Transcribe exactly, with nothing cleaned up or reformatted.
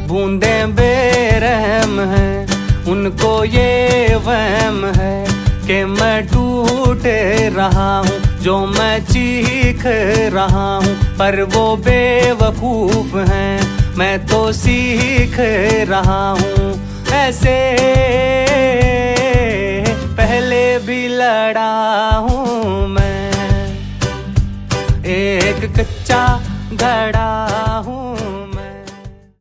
बूंदें बेरहम हैं, उनको ये वहम है कि मैं टूट रहा हूँ, जो मैं चीख रहा हूँ। पर वो बेवकूफ हैं, मैं तो सीख रहा हूँ। ऐसे पहले भी लड़ा हूँ मैं, एक कच्चा घड़ा।